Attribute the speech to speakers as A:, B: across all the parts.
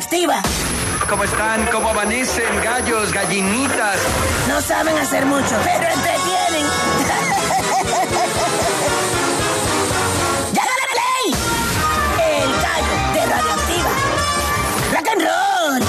A: Radioactiva.
B: ¿Cómo están? ¿Cómo amanecen? Gallos, gallinitas.
A: No saben hacer mucho, pero entretienen. ¡Ya gana la ley! El gallo de Radioactiva. ¡Rock and roll!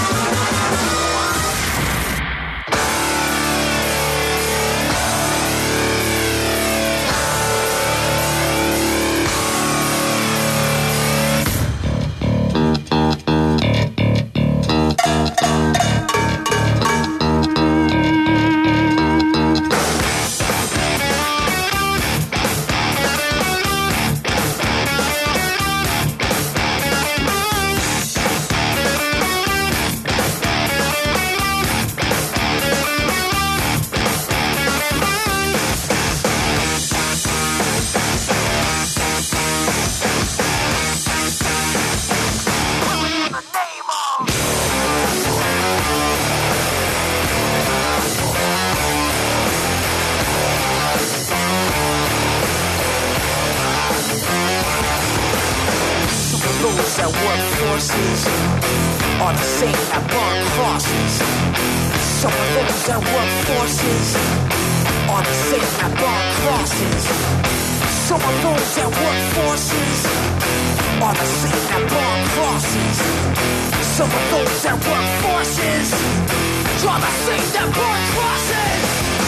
C: That work forces are the same that burn crosses. Some of those that work forces are the same that burn crosses. Some of those that work forces are the same that burn crosses. Some of those that work forces are the same that burn crosses.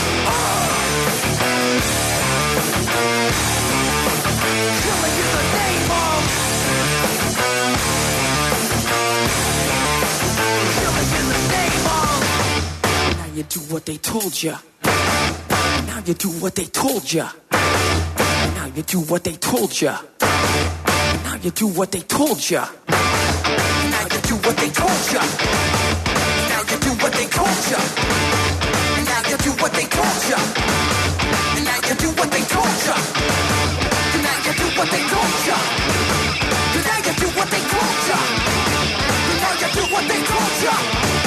C: Killing in the name of you do what they told ya. Now you do what they told ya. Now you do what they told ya. Now you do what they told ya. Now you do what they told ya. Now you do what they told ya. Now you do what they told ya. Now you do what they told ya. Now you do what they told ya. Now you do what they told ya. Now you do what they told ya.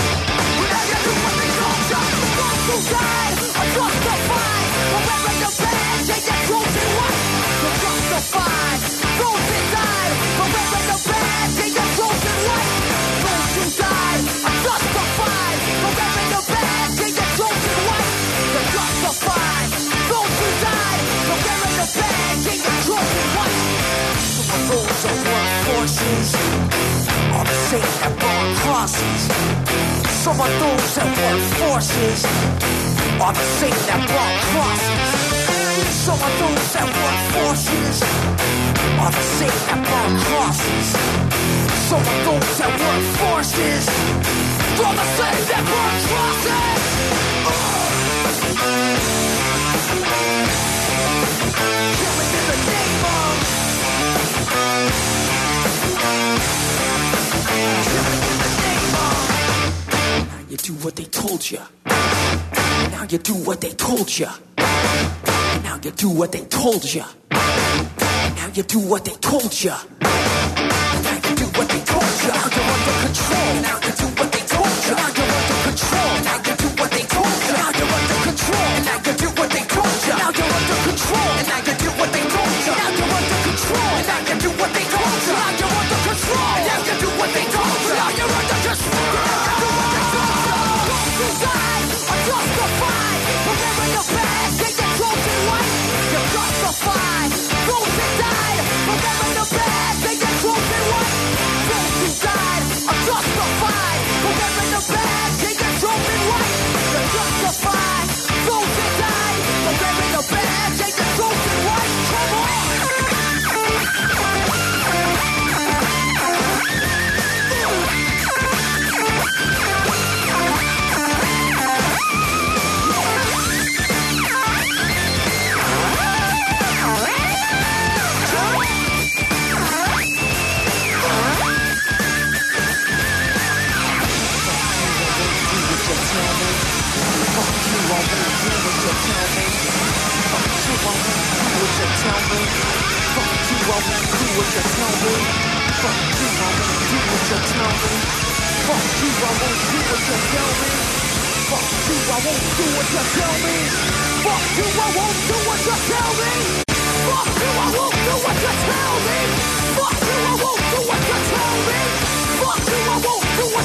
C: Those who died are justified for wearing the badge and your chosen one. You're justified. Those who died for wearing the badge and your chosen one. Those who died are justified for wearing the badge and your chosen one. You're justified. Those who died for wearing the badge and your chosen one. Some of those that work forces are the same that burn crosses. Some of those that work forces are the same that burn crosses. Some of those that work forces are the same that burn crosses. Some of those that work forces are the same that burn crosses. Killing in the name of killing in the name of. You do what they told ya. Now you do what they told ya. Now you do what they told ya. Now you do what they told ya. Now you do what they told ya. Now you're under control. Now you do what they told ya. Now you're under control. Now you do what they told ya. Now you're under control. Now you do what they told ya. Now you're under control. Now you do what they told ya. Now you're under control. Now you do what they told ya. Now you're under control. Now you do what they told ya. Now you're under control. Those who died are justified for wearing the badge and your chosen one. You're justified. Those who died for wearing the badge and your chosen one. Those who died are justified for wearing the badge and your chosen one. You're justified. Those who died for wearing the badge and your chosen one. Come on. Fuck you, I won't do what you tell me.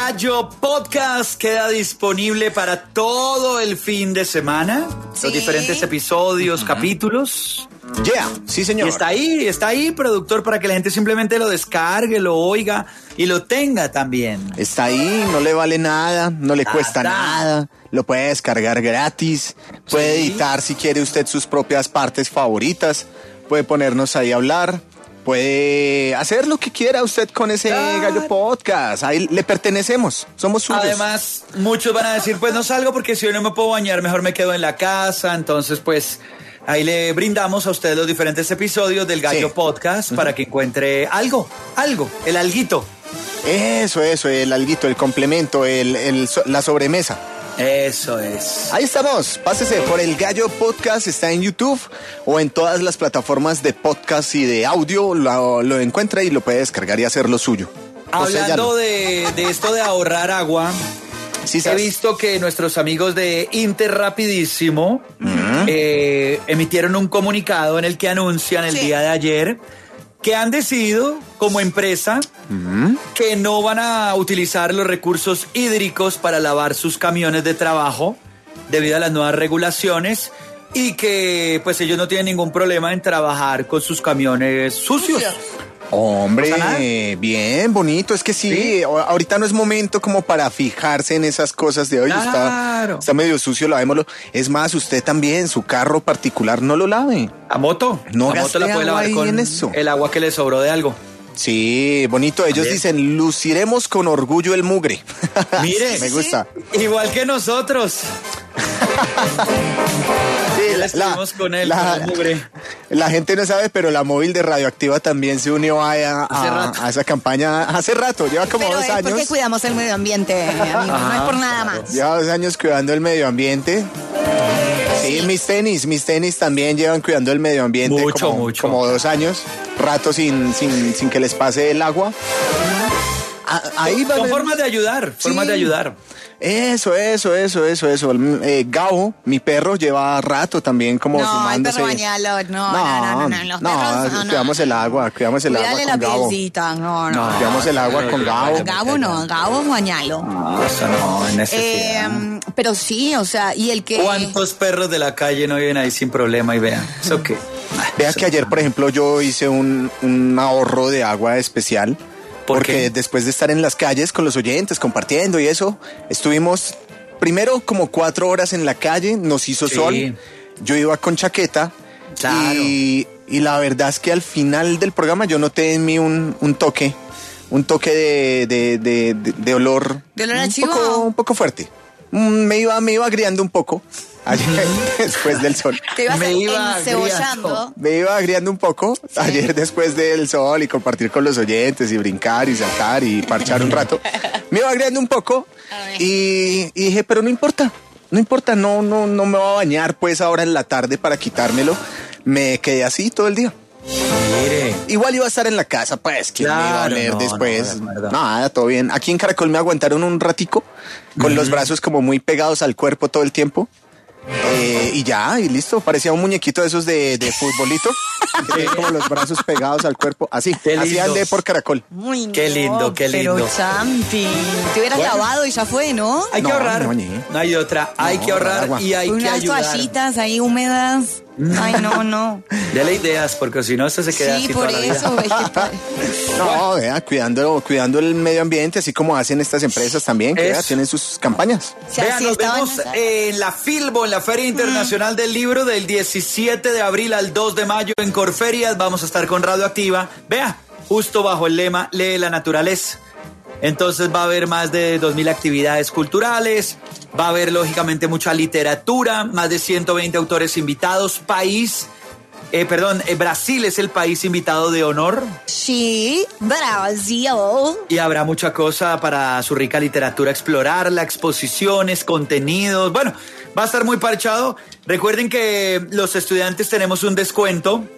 D: Gallo Podcast queda disponible para todo el fin de semana.
E: Sí.
D: Los diferentes episodios, capítulos.
F: Sí, señor.
D: Y está ahí, productor, para que la gente simplemente lo descargue, lo oiga y lo tenga también.
F: Está ahí, no le vale nada, no le cuesta nada. Lo puede descargar gratis. Puede editar si quiere usted sus propias partes favoritas. Puede ponernos ahí a hablar. Puede hacer lo que quiera usted con ese Gallo Podcast. Ahí le pertenecemos, somos suyos.
D: Además, muchos van a decir, pues no salgo porque si hoy no me puedo bañar, mejor me quedo en la casa. Entonces, pues ahí le brindamos a ustedes los diferentes episodios del Gallo Podcast para que encuentre algo, el alguito.
F: Eso, el alguito, el complemento, la sobremesa.
D: Eso es.
F: Ahí estamos, pásese por el Gallo Podcast, está en YouTube o en todas las plataformas de podcast y de audio, lo encuentra y lo puede descargar y hacer lo suyo.
D: Hablando de esto de ahorrar agua, he visto que nuestros amigos de Interrapidísimo emitieron un comunicado en el que anuncian el día de ayer que han decidido como empresa que no van a utilizar los recursos hídricos para lavar sus camiones de trabajo debido a las nuevas regulaciones y que pues ellos no tienen ningún problema en trabajar con sus camiones sucios.
F: Hombre, bien, bonito. Es que sí, ahorita no es momento como para fijarse en esas cosas de hoy.
D: Claro.
F: Está medio sucio, lavémoslo. Es más, usted también, su carro particular, no lo lave.
D: ¿A moto?
F: No
D: a moto la puede lavar con el agua que le sobró de algo.
F: Sí, bonito. Ellos dicen, luciremos con orgullo el mugre.
D: Mire.
F: Me gusta.
D: Igual que nosotros. Estuvimos con el mugre.
F: La gente no sabe, pero la móvil de Radioactiva también se unió a esa campaña hace rato, lleva como 2 años.
E: Porque cuidamos el medio ambiente, amigos, no es por nada más.
F: Lleva 2 años cuidando el medio ambiente. Sí, mis tenis también llevan cuidando el medio ambiente
D: mucho.
F: como 2 años, rato sin que les pase el agua.
D: Son formas de ayudar,
F: Eso. Gabo, mi perro, lleva rato también como sumándose.
E: No, el perro bañalo, no.
F: Cuidamos el agua con
E: la
F: Gabo.
E: pielcita, no.
F: Cuidamos el agua con Gabo.
E: Gabo bañalo.
D: No, eso no es necesidad.
E: Pero sí, o sea, y el que...
D: ¿Cuántos perros de la calle no viven ahí sin problema y vean? ¿Eso qué?
F: Vea que ayer, por ejemplo, yo hice un ahorro de agua especial. Porque después de estar en las calles con los oyentes, compartiendo y eso, estuvimos primero como 4 horas en la calle, nos hizo sol, yo iba con chaqueta y la verdad es que al final del programa yo noté en mí un toque de olor.
E: ¿De olor a chivo?
F: Un poco fuerte. Me iba agriando un poco. Ayer, después del sol.
E: Me iba encebollando.
F: Me iba agriando un poco ayer después del sol y compartir con los oyentes y brincar y saltar y parchar un rato. Me iba agriando un poco y dije, pero no importa, no me voy a bañar pues ahora en la tarde para quitármelo. Me quedé así todo el día.
D: Mire.
F: Igual iba a estar en la casa, pues, ¿quién me iba a leer después? Nada, todo bien. Aquí en Caracol me aguantaron un ratico con los brazos como muy pegados al cuerpo todo el tiempo. Y listo, parecía un muñequito de esos de futbolito, como los brazos pegados al cuerpo, así andé por Caracol.
D: Qué lindo.
E: Pero Champi, te hubieras lavado y ya fue, ¿no?
D: Hay que ahorrar, no hay otra, hay que ahorrar y hay que ayudar.
E: Unas toallitas ahí húmedas. Ay, no.
D: Dele ideas, porque si no, esto se queda así toda la vida.
F: No, vea, cuidando el medio ambiente, así como hacen estas empresas también, que tienen sus campañas.
D: Vean, nos vemos en la Filbo, en la Feria Internacional del Libro, del 17 de abril al 2 de mayo en Corferias. Vamos a estar con Radioactiva. Vea, justo bajo el lema, lee la naturaleza. Entonces va a haber más de 2.000 actividades culturales, va a haber lógicamente mucha literatura, más de 120 autores invitados, Brasil es el país invitado de honor.
E: Sí, Brasil.
D: Y habrá mucha cosa para su rica literatura explorarla, exposiciones, contenidos, bueno, va a estar muy parchado. Recuerden que los estudiantes tenemos un descuento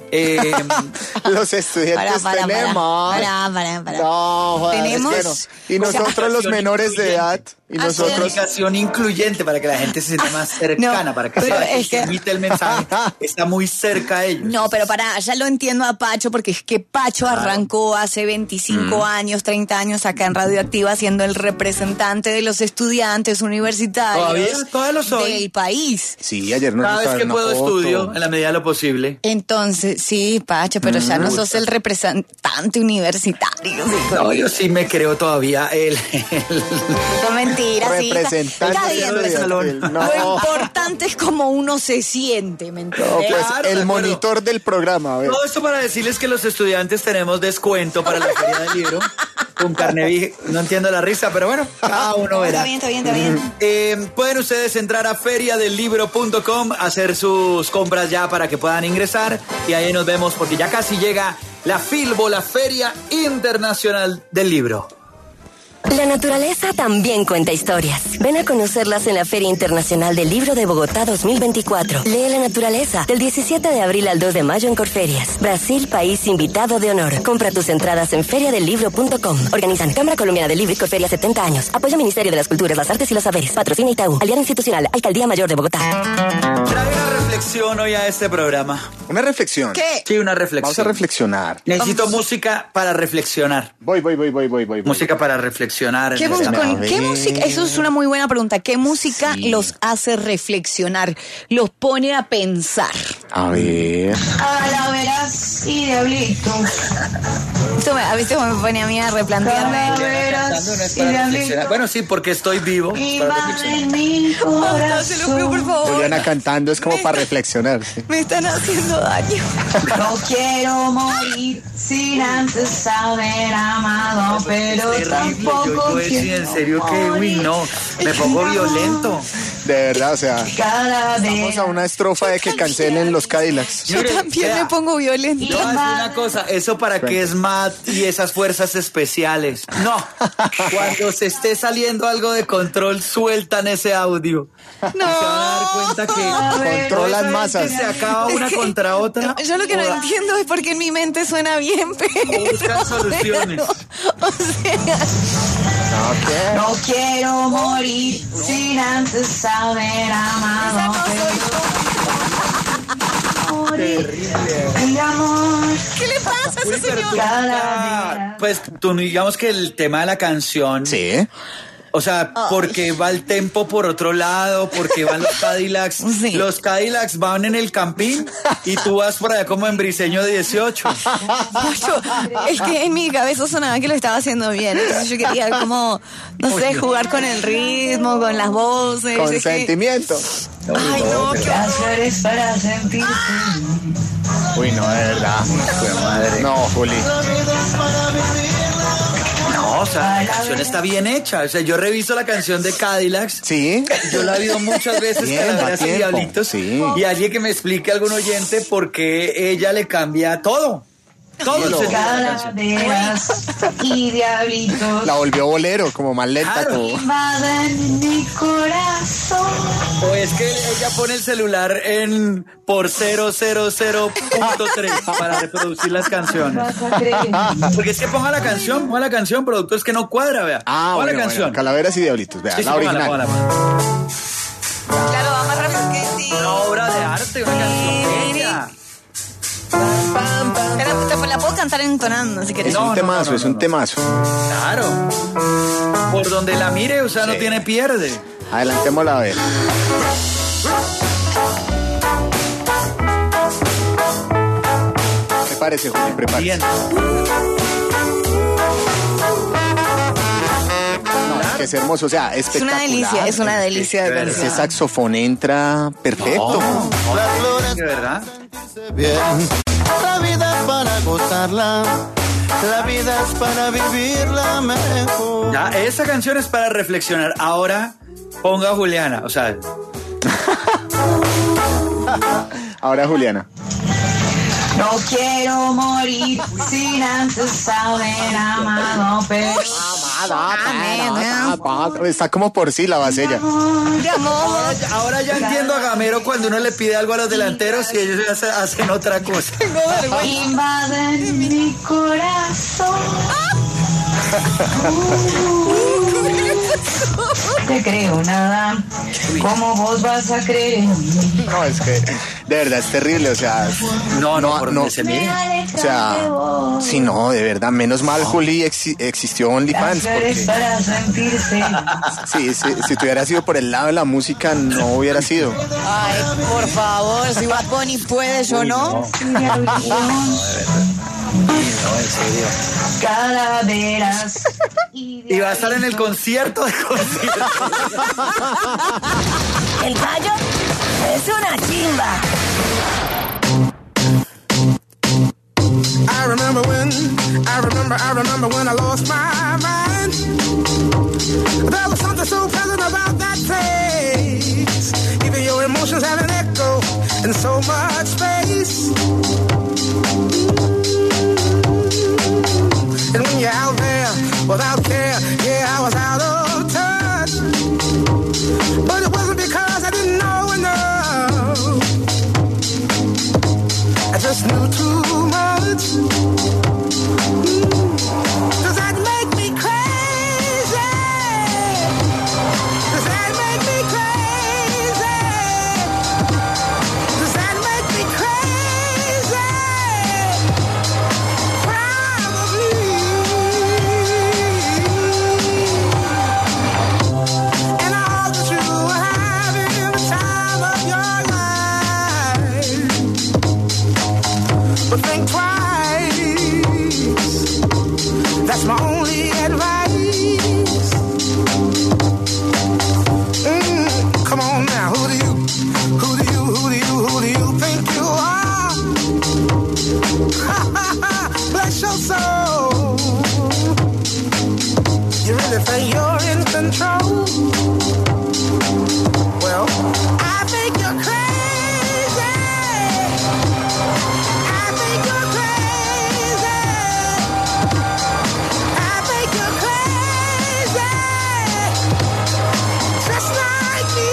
F: Los estudiantes tenemos. No, joder,
E: Tenemos.
F: es que no. Y nosotros los menores de edad. Y nosotros.
D: Comunicación incluyente para que la gente se sienta más cercana,
E: No,
D: para que
E: pero
D: se
E: es que-
D: emite el mensaje. Está muy cerca a ellos.
E: No, pero ya lo entiendo a Pacho, porque es que Pacho arrancó hace 25 años, 30 años acá en Radioactiva siendo el representante de los estudiantes universitarios
D: Todavía lo soy.
E: del país.
F: Sí, ayer nos
D: Cada vez
F: mostraron
D: que
F: una
D: puedo
F: foto.
D: estudio, en la medida de lo posible.
E: Entonces, sí, Pacho, pero ya no sos el representante universitario.
D: No, yo sí me creo todavía el
E: No, mentira, sí.
F: Representante
E: Está bien,
D: del salón.
F: No,
E: Lo importante es cómo uno se siente, ¿me entiendes?
F: no, pues
D: Claro, de
F: el
D: acuerdo.
F: monitor del programa. A ver.
D: Todo esto para decirles que los estudiantes tenemos descuento para la feria del libro. Un carne, no entiendo la risa, pero bueno, cada uno verá.
E: Está bien.
D: Pueden ustedes entrar a feriadelibro.com, hacer sus compras ya para que puedan ingresar y ahí nos vemos porque ya casi llega la Filbo, la Feria Internacional del Libro.
G: La naturaleza también cuenta historias. Ven a conocerlas en la Feria Internacional del Libro de Bogotá 2024. Lee la naturaleza del 17 de abril al 2 de mayo en Corferias. Brasil, país invitado de honor. Compra tus entradas en feriadelibro.com. Organizan Cámara Colombiana del Libro y Corferia 70 años. Apoya Ministerio de las Culturas, las Artes y los Saberes. Patrocina Itaú. Aliado Institucional. Alcaldía Mayor de Bogotá.
D: Trae una reflexión hoy a este programa.
F: Una reflexión.
E: ¿Qué?
D: Sí, una reflexión.
F: Vamos a reflexionar.
D: Necesito música para reflexionar.
F: Voy.
D: Música para reflexionar.
E: ¿Qué música? Eso es una muy buena pregunta. ¿Qué música los hace reflexionar? Los pone a pensar.
F: A ver.
A: Calaveras y diablitos.
E: A veces me pone a mí a replantearme.
A: Calaveras y diablitos.
D: Bueno, sí, porque estoy vivo.
A: Y
D: Para
A: van
D: reflexionar.
A: en mi
E: No, se lo pido, por
A: corazón.
E: favor.
F: Juliana cantando es como para reflexionar. Sí.
E: Me están haciendo daño.
A: No quiero morir sin antes haber amado, pero
D: Es terrible.
A: tampoco
D: Yo decía
A: quiero
D: en serio que,
A: morir
D: no, me pongo
A: sin amor.
D: violento.
F: De verdad, o sea, vamos
A: Calavera.
F: a una estrofa de que cancelen los Cadillacs.
E: Yo
D: Mire,
E: también
D: vea.
E: me pongo violenta.
D: Yo voy a decir una cosa, ¿eso para qué es MAT y esas fuerzas especiales? No, cuando se esté saliendo algo de control, sueltan ese audio.
E: No.
D: Y se van a dar cuenta que
F: Controlan masas.
D: se acaba una contra otra.
E: Yo lo que no entiendo es porque en mi mente suena bien, pero...
D: Buscan soluciones.
E: O sea,
A: No quiero morir sin antes haber amado, pero morir el amor.
E: ¿qué le pasa a ese señor?
A: Calavera.
D: Pues tú digamos que el tema de la canción,
F: Sí.
D: o sea, porque va el tempo por otro lado, porque van los Cadillacs.
E: Sí.
D: Los Cadillacs van en el campín y tú vas por allá como en Briseño 18.
E: Pacho, es que en mi cabeza sonaba que lo estaba haciendo bien. Entonces yo quería como, no sé, jugar con el ritmo, con las voces.
F: Con
E: es que-
F: sentimiento.
E: Ay, no, qué
A: Las flores para sentirte.
F: Uy, no, de verdad. No, Juli.
D: No, o sea, la canción está bien hecha. O sea, yo reviso la canción de Cadillacs.
F: Sí.
D: Yo la he oído muchas veces,
F: Bien,
D: Calaveras
F: va
D: y
F: tiempo,
D: Diablitos.
F: sí.
D: Y alguien que me explique, algún oyente, por qué ella le cambia todo. Todo el sentido de la canción.
A: Calaveras y diablitos.
F: La volvió bolero, como más lenta.
D: Claro.
F: Como...
A: Invaden mi corazón.
D: O es que ella pone el celular en por 000.3 para reproducir las canciones.
A: Vas a creer.
D: Porque es que ponga la canción, producto, es que no cuadra, vea.
F: Ah,
D: Ponga
F: bueno,
D: la canción.
F: bueno, Calaveras y Diablitos. Vea,
D: Sí, sí,
F: la
D: póngala,
F: original.
D: póngala.
E: Claro, va más rápido que sí.
D: Una obra de arte, una canción bella.
E: Pero la puedo cantar entonando si quieres.
F: Es un temazo, es un temazo.
D: Claro. Por donde la mire, o sea, no
F: Sí.
D: tiene pierde.
F: Adelantémosla a ver. Prepárese, Juli, prepárese.
D: Bien.
F: No, es que es hermoso, o sea,
E: Es
F: espectacular.
E: una delicia de
D: verdad.
F: Ese
E: canción.
F: saxofón entra perfecto.
D: ¿De verdad?
H: Bien. La vida es para gozarla, la vida es para vivirla mejor.
D: Ya, esa canción es para reflexionar. Ahora ponga a Juliana, o sea,
F: Ahora, Juliana.
A: No quiero morir sin antes haber amado, pero
F: Está como por sílabas ella.
D: Ahora ya entiendo a Gamero cuando uno le pide algo a los delanteros y ellos hacen otra cosa.
I: Invaden mi corazón. Te creo nada. ¿Cómo vos vas a creer?
F: No, es que de verdad es terrible, o sea. No.
D: Se mire.
F: O sea, sí, no, de verdad, menos mal, Juli, existió OnlyFans. Sí, si tuviera sido por el lado de la música, no hubiera sido.
E: Ay, por favor, si Bad Bunny puede, yo no.
D: No, en serio.
I: Calaveras.
D: Y va a estar en el concierto de conciertos.
A: El gallo es una chimba.
J: I remember when I lost my mind. There was something so pleasant about that place. Even your emotions have an echo in so much space. And when you're out there without care, yeah, I was out of touch. But it wasn't because I didn't know enough. I just knew too much. Does that make me crazy? Does that make me crazy? Does that make me crazy? Probably. And I hope that you are having the time of your life. But think twice. That's my only advice. Come on now, who do you think you are? Bless your soul. You really think you're in control? Well, I think you're crazy. I think you're crazy. I think you're crazy. Just like me.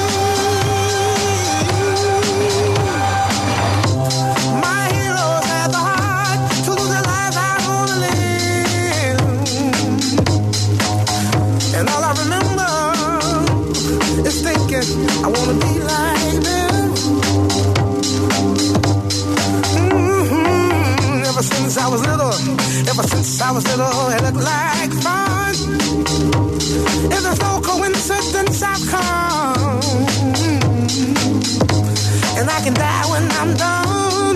J: My heroes had the heart to lose their lives out on the limb. And all I remember is thinking I wanna be like them. Ever since I was little, it looked like fun. If there's no coincidence, I've come. And I can die when I'm done.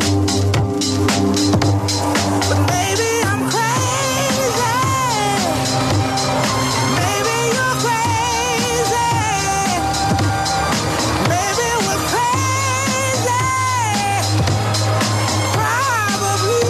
J: But maybe I'm crazy. Maybe you're crazy. Maybe we're crazy. Probably.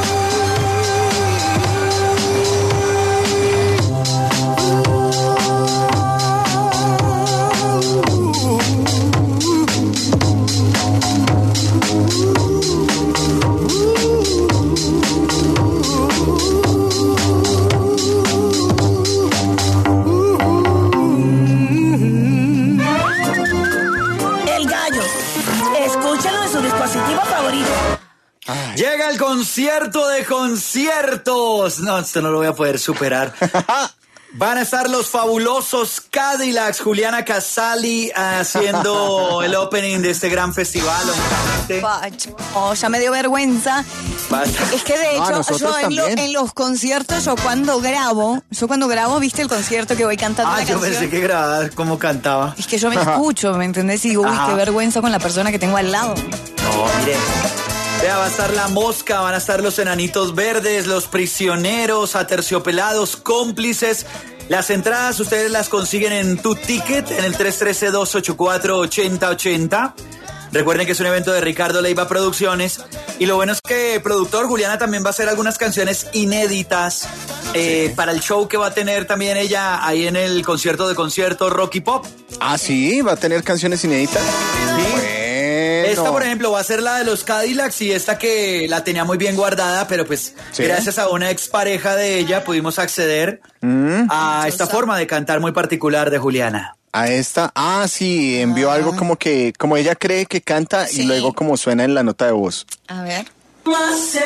A: El gallo. Escúchalo en su dispositivo favorito.
D: Llega el concierto de conciertos. No, esto no lo voy a poder superar. Van a estar los fabulosos Cadillacs, Juliana Casali haciendo el opening de este gran festival.
E: Oh, ya me dio vergüenza.
D: Basta.
E: Es que de hecho, yo en los conciertos, yo cuando grabo, ¿viste el concierto que voy cantando la
D: yo
E: canción?
D: pensé que grababa cómo cantaba.
E: Es que yo me escucho, ¿me entendés? Y digo, uy, qué vergüenza con la persona que tengo al lado.
D: No, mire. Vea, va a estar La Mosca, van a estar los Enanitos Verdes, los Prisioneros, Aterciopelados, Cómplices. Las entradas ustedes las consiguen en Tu Ticket, en el 313-284-8080. Recuerden que es un evento de Ricardo Leiva Producciones. Y lo bueno es que productor Juliana también va a hacer algunas canciones inéditas para el show que va a tener también ella ahí en el concierto de concierto Rock y Pop.
F: Ah, sí, va a tener canciones inéditas.
D: Sí. Esta, por ejemplo, va a ser la de los Cadillacs y esta que la tenía muy bien guardada, pero pues gracias a una expareja de ella pudimos acceder a esta forma de cantar muy particular de Juliana.
F: A esta, sí, envió algo como que, como ella cree que canta y luego como suena en la nota de voz.
E: A ver.
C: Myself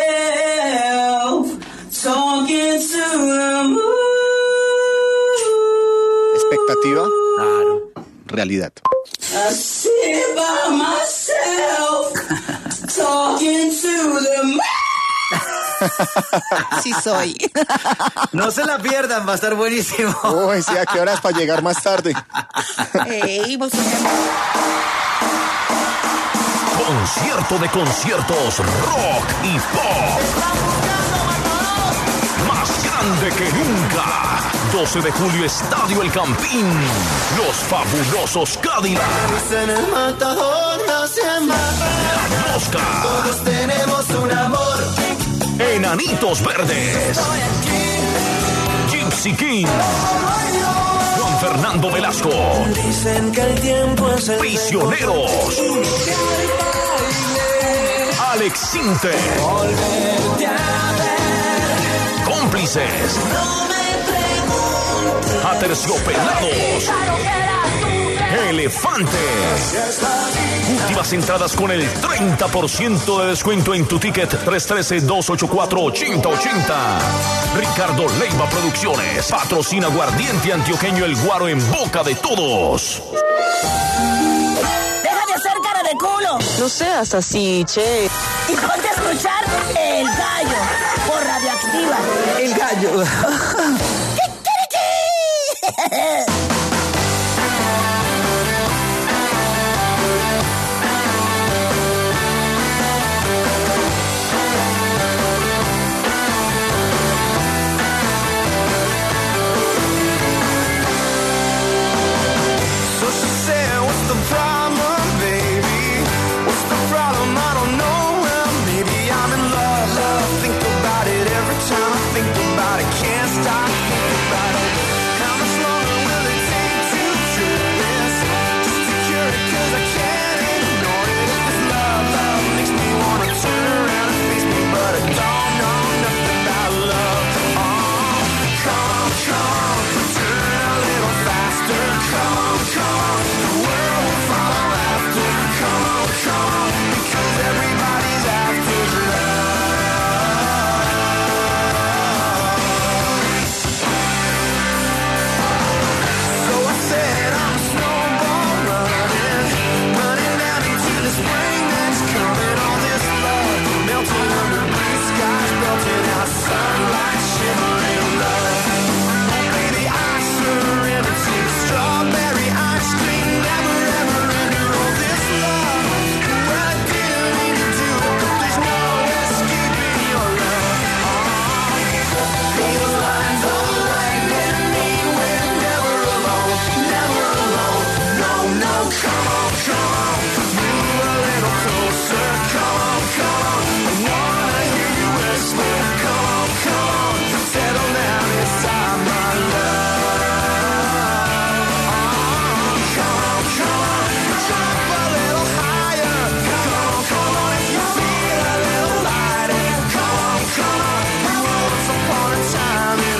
C: talking to the moon.
F: Expectativa.
D: Claro.
F: Realidad.
C: I sit by myself talking to the moon.
E: Sí soy.
D: No se la pierdan, va a estar buenísimo.
F: Uy, sí, ¿a qué horas para llegar más tarde?
K: Concierto de conciertos, rock y pop. Más grande que nunca. 12 de julio, Estadio El Campín. Los fabulosos Cadillacs.
H: En el matador nacen
K: La Mosca.
H: todos tenemos un amor.
K: Enanitos Verdes. Gypsy King. Juan Fernando Velasco.
C: Dicen que el tiempo es el
K: Prisioneros. Alex Sinter. Cómplices. Aterciopelados. Elefantes. Últimas entradas con el 30% de descuento en tu ticket 313-284-8080. Ricardo Leiva Producciones. Patrocina Aguardiente Antioqueño El Guaro en boca de todos.
A: Deja de hacer cara de culo.
L: No seas así, che.
A: Y ponte a escuchar El Gallo por Radioactiva.
D: El Gallo.
C: So she said, what's the problem, baby? What's the problem? I don't know. Well, maybe I'm in love. Think about it every time I think about it. Can't stop thinking about it. How much longer will it take to cure this? Just to cure it, 'cause I can't ignore it. If this love makes me wanna turn around and face me, but I don't know nothing about love. Oh, come, turn a little faster. Come, the world will follow after. Come, because everybody's after love. So I said I'm a snowball running down into the spring that's coming. All this love melting under blue skies, melting out sunlight, shimmering love. Baby, I surrender to the strawberry ice cream, never ever under all this love. Well, I didn't mean to do it, but there's no escaping your love. These lines of lightning mean we're never alone, never alone. No, come on, move a little closer. Come on, I wanna hear you whisper. Come on, settle down inside my love. Come on, jump a little higher. Come on, if you feel a little lighter. Come on, once upon a time in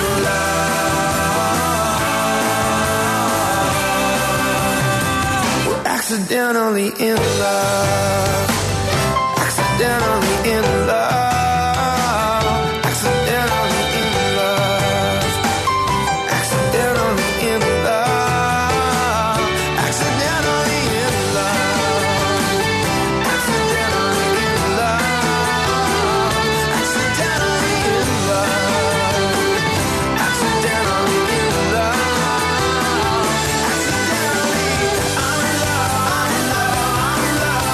C: love. We're accidentally in love. Accidentally in love. Accidentally in love. Accidentally in love. Accidentally in love. Accidentally in love. Accidentally in love. Accidentally in love. Accidentally, I'm in love.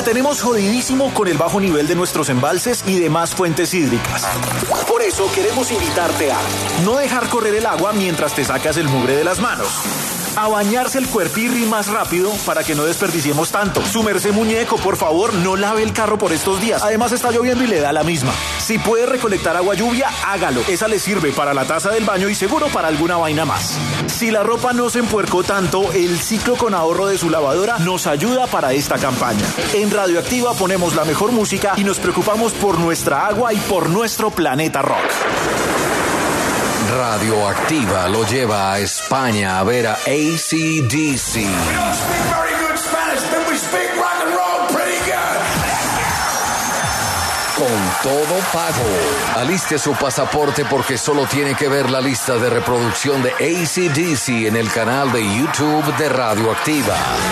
M: tenemos jodidísimo con el bajo nivel de nuestros embalses y demás fuentes hídricas. Por eso queremos invitarte a no dejar correr el agua mientras te sacas el mugre de las manos. A bañarse el cuerpirri más rápido para que no desperdiciemos tanto. Su merced muñeco, por favor, no lave el carro por estos días. Además está lloviendo y le da la misma. Si puede recolectar agua lluvia, hágalo. Esa le sirve para la taza del baño y seguro para alguna vaina más. Si la ropa no se empuercó tanto, el ciclo con ahorro de su lavadora nos ayuda para esta campaña. En Radioactiva ponemos la mejor música y nos preocupamos por nuestra agua y por nuestro planeta rock.
N: Radioactiva lo lleva a España a ver a AC/DC. Con todo pago. Aliste su pasaporte porque solo tiene que ver la lista de reproducción de AC/DC en el canal de YouTube de Radioactiva.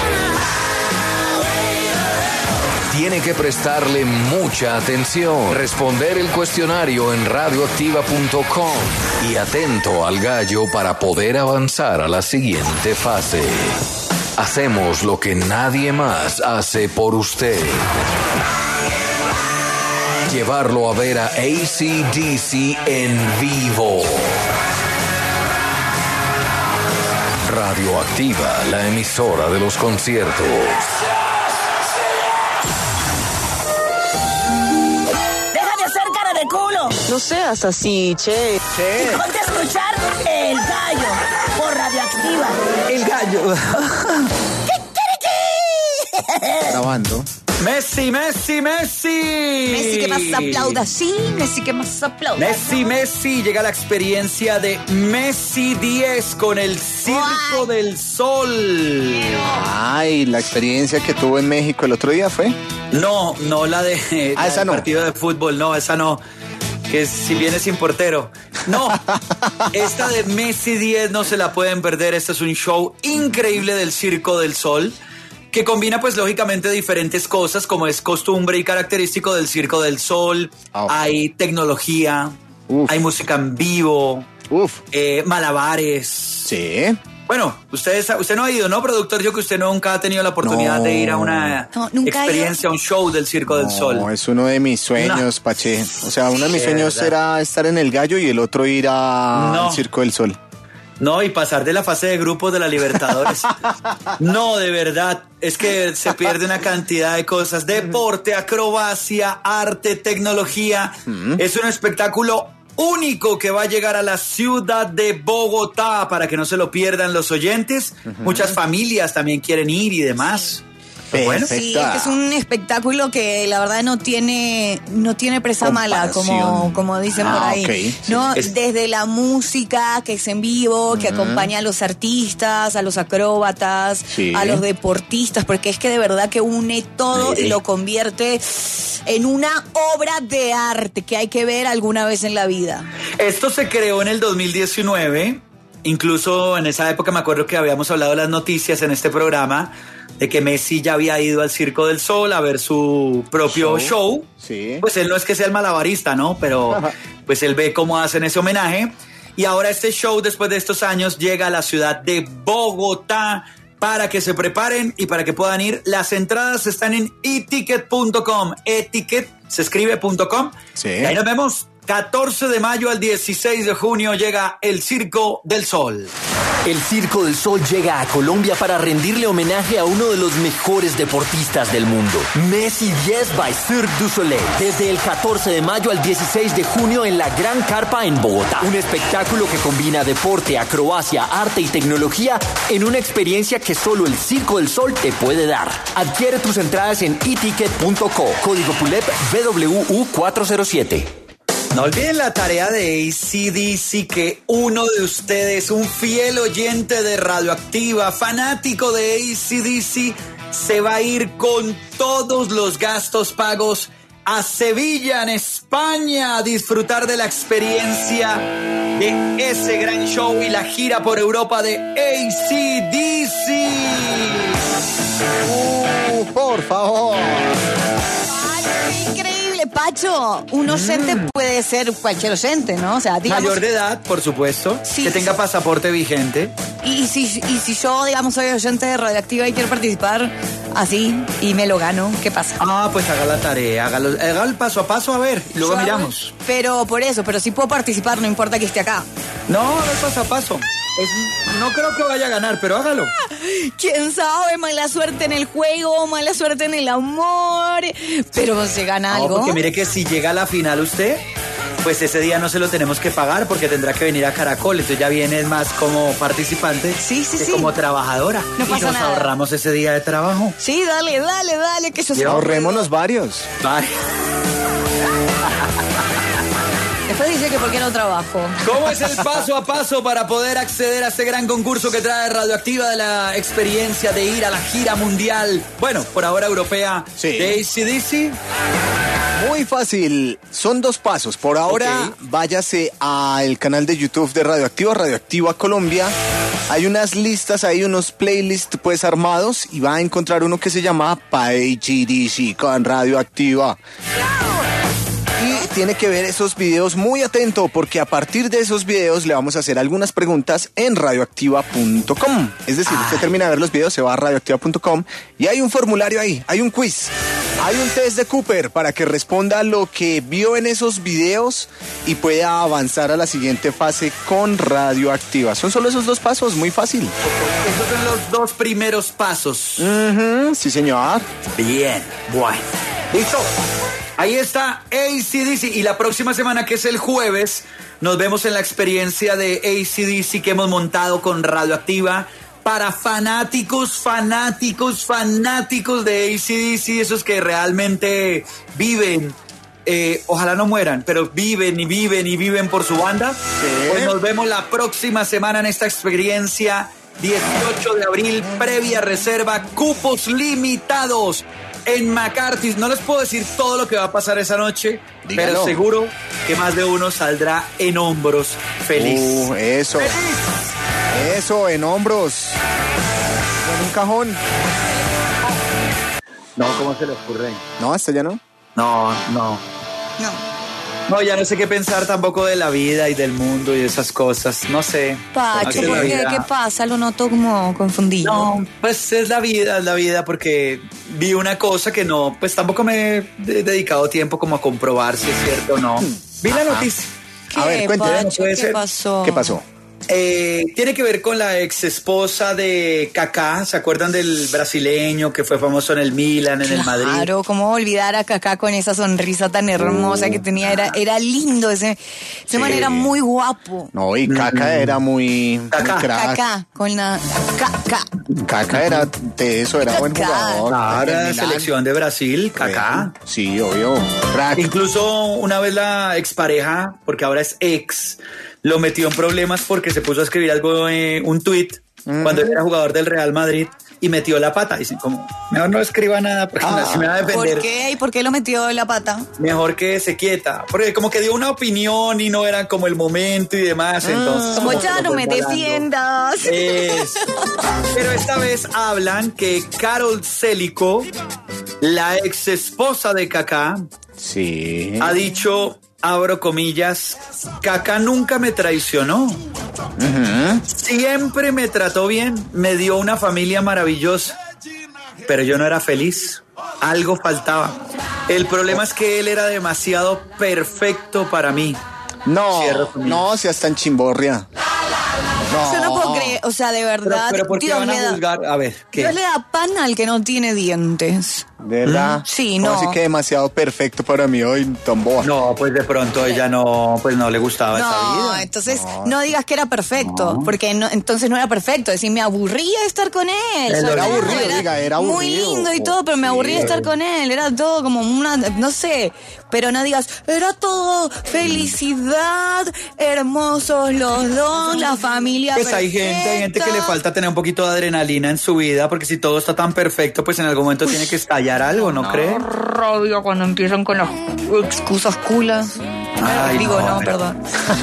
N: Tiene que prestarle mucha atención, responder el cuestionario en radioactiva.com y atento al gallo para poder avanzar a la siguiente fase. Hacemos lo que nadie más hace por usted. Llevarlo a ver a AC/DC en vivo. Radioactiva, la emisora de los conciertos.
A: Culo.
L: No seas así, che.
A: Y ponte a escuchar El Gallo por Radioactiva.
D: El Gallo.
F: Grabando.
D: Messi.
E: Messi que más aplauda, sí. Messi que más aplauda.
D: Messi. Llega la experiencia de Messi 10 con el Circo del Sol.
F: Ay, la experiencia que tuvo en México el otro día fue.
D: No la de
F: esa no.
D: Partido de fútbol, no, esa no. Que si viene sin portero. No, esta de Messi 10 no se la pueden perder. Este es un show increíble del Circo del Sol que combina pues lógicamente diferentes cosas como es costumbre y característico del Circo del Sol. Hay tecnología, hay música en vivo, malabares.
F: Sí.
D: Bueno, usted no ha ido, ¿no, productor? Yo que usted nunca ha tenido la oportunidad de ir a una experiencia, a un show del Circo del Sol.
F: No, es uno de mis sueños, Pache. O sea, uno de mis sueños era estar en el Gallo y el otro ir al Circo del Sol.
D: No, y pasar de la fase de grupos de la Libertadores. No, de verdad, es que se pierde una cantidad de cosas. Deporte, acrobacia, arte, tecnología. Es un espectáculo único que va a llegar a la ciudad de Bogotá para que no se lo pierdan los oyentes. Muchas familias también quieren ir y demás.
E: Bueno, sí, es un espectáculo que la verdad no tiene presa mala, como dicen por ahí.
F: Okay.
E: No, desde la música que es en vivo, que acompaña a los artistas, a los acróbatas, a los deportistas, porque es que de verdad que une todo y lo convierte en una obra de arte que hay que ver alguna vez en la vida.
D: Esto se creó en el 2019, incluso en esa época me acuerdo que habíamos hablado de las noticias en este programa, de que Messi ya había ido al Circo del Sol a ver su propio show. Sí. Pues él no es que sea el malabarista, ¿no? Pero pues él ve cómo hacen ese homenaje. Y ahora este show, después de estos años, llega a la ciudad de Bogotá para que se preparen y para que puedan ir. Las entradas están en eticket.com. Eticket se escribe .com. Sí. Y ahí nos vemos. 14 de mayo al 16 de junio llega el Circo del Sol.
O: El Circo del Sol llega a Colombia para rendirle homenaje a uno de los mejores deportistas del mundo, Messi 10 by Cirque du Soleil, desde el 14 de mayo al 16 de junio en la Gran Carpa en Bogotá. Un espectáculo que combina deporte, acrobacia, arte y tecnología en una experiencia que solo el Circo del Sol te puede dar. Adquiere tus entradas en eticket.co, código PULEP BWU407.
D: No olviden la tarea de AC/DC, que uno de ustedes, un fiel oyente de Radioactiva, fanático de AC/DC, se va a ir con todos los gastos pagos a Sevilla, en España, a disfrutar de la experiencia de ese gran show y la gira por Europa de AC/DC.
F: Por favor.
E: Pacho, un oyente puede ser cualquier oyente, ¿no? O sea, digamos,
D: mayor de edad, por supuesto, que tenga pasaporte vigente.
E: Y si yo, digamos, soy oyente de Radioactiva y quiero participar, así y me lo gano. ¿Qué pasa?
D: Ah, pues haga la tarea, haga el paso a paso, a ver, y luego miramos.
E: Pero por eso, pero sí puedo participar, no importa que esté acá.
D: No, haga el paso a paso. No creo que vaya a ganar, pero hágalo.
E: ¿Quién sabe? Mala suerte en el juego, mala suerte en el amor. Pero se gana algo.
D: Porque mire que si llega a la final usted, pues ese día no se lo tenemos que pagar porque tendrá que venir a Caracol. Entonces ya viene más como participante que como trabajadora.
E: No pasa
D: y nos
E: nada.
D: ahorramos ese día de trabajo.
E: Sí, dale, que eso se
F: ahorrémonos varios.
E: Después dice que por qué no trabajo.
D: ¿Cómo es el paso a paso para poder acceder a este gran concurso que trae Radioactiva de la experiencia de ir a la gira mundial? Bueno, por ahora europea de AC/DC.
F: Muy fácil, son 2 pasos. Por ahora, váyase al canal de YouTube de Radioactiva Colombia. Hay unas listas, hay unos playlists pues armados y va a encontrar uno que se llama AC/DC con Radioactiva. Y tiene que ver esos videos muy atento porque a partir de esos videos le vamos a hacer algunas preguntas en radioactiva.com. Es decir, usted termina de ver los videos, se va a radioactiva.com y hay un formulario ahí, hay un quiz. Hay un test de Cooper para que responda lo que vio en esos videos y pueda avanzar a la siguiente fase con Radioactiva. Son solo esos 2 pasos, muy fácil.
D: Esos son los 2 primeros pasos.
F: Sí, señor.
D: Bien, bueno. ¿Listo? Ahí está AC/DC y la próxima semana, que es el jueves, nos vemos en la experiencia de AC/DC que hemos montado con Radioactiva para fanáticos de AC/DC, esos que realmente viven, ojalá no mueran, pero viven por su banda. Pues nos vemos la próxima semana en esta experiencia, 18 de abril, previa reserva, cupos limitados. En McCarthy's, no les puedo decir todo lo que va a pasar esa noche, pero seguro que más de uno saldrá en hombros feliz.
F: Eso. ¡Feliz! Eso, en hombros. En un cajón.
D: No, ¿cómo se le ocurre?
F: No, ¿hasta ya no?
D: No, ya no sé qué pensar tampoco de la vida y del mundo y esas cosas. No sé.
E: Pacho, ¿qué pasa? Lo noto como confundido.
D: No, pues es la vida porque vi una cosa que no, pues tampoco me he dedicado tiempo como a comprobar si es cierto o no. Vi la noticia.
F: A ver, cuénteme.
E: ¿Qué pasó?
F: ¿Qué pasó?
D: Tiene que ver con la ex esposa de Kaká. ¿Se acuerdan del brasileño que fue famoso en el Milan, en el Madrid?
E: Claro, cómo olvidar a Kaká con esa sonrisa tan hermosa que tenía. Era lindo, ese man era muy guapo.
F: No, y Kaká era muy crack.
E: Kaká, con la
F: Kaká era de eso, era buen jugador.
D: Claro, era la selección de Brasil, Kaká.
F: Sí, obvio. Crack.
D: Incluso una vez la expareja, porque ahora es ex, lo metió en problemas porque se puso a escribir algo, un tuit, cuando él era jugador del Real Madrid, y metió la pata. Dicen como, mejor no escriba nada porque no me va a defender.
E: ¿Por qué? ¿Y por qué lo metió la pata?
D: Mejor que se quieta. Porque como que dio una opinión y no era como el momento y demás. Entonces,
E: como ya no me defiendas.
D: Pero esta vez hablan que Carol Célico, la ex esposa de Kaká, ha dicho, abro comillas, Kaká nunca me traicionó. Siempre me trató bien, me dio una familia maravillosa, pero yo no era feliz. Algo faltaba. El problema es que él era demasiado perfecto para mí.
F: No seas tan chimborria.
E: Yo no puedo creer, o sea, de verdad.
D: Pero ¿por qué
E: Dios
D: van a juzgar? A ver, ¿qué?
E: Dios le da pan al que no tiene dientes.
F: ¿De verdad?
E: Sí, no.
F: Así que demasiado perfecto para mí hoy, Tomboa.
D: No, pues de pronto ella no le gustaba esa vida.
E: Entonces no digas que era perfecto, porque entonces no era perfecto. Es decir, me aburría estar con él.
F: Era aburrido, era aburrido.
E: Muy lindo y todo, pero me aburría estar con él. Era todo como una, no sé, pero no digas, era todo felicidad, hermosos los dos, la familia
D: Pues
E: perfecta.
D: hay gente que le falta tener un poquito de adrenalina en su vida, porque si todo está tan perfecto, pues en algún momento tiene que estallar algo, ¿no cree?
E: Rabia cuando empiezan con las excusas culas. Perdón.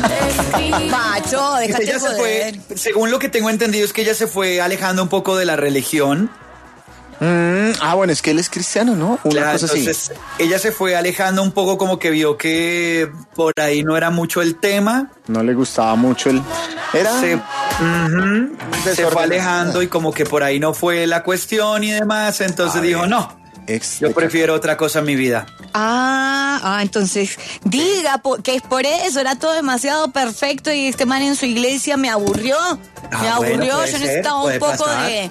E: Pacho, déjate
D: ella
E: joder.
D: se fue, según lo que tengo entendido, es que ella se fue alejando un poco de la religión
F: Bueno, es que él es cristiano, ¿no? Una cosa
D: entonces,
F: así.
D: Ella se fue alejando un poco, como que vio que por ahí no era mucho el tema.
F: No le gustaba mucho el...
D: Se fue alejando y como que por ahí no fue la cuestión y demás. Entonces dijo, no, yo prefiero otra cosa en mi vida.
E: Entonces diga que es por eso, era todo demasiado perfecto y este man en su iglesia me aburrió. Yo necesitaba un poco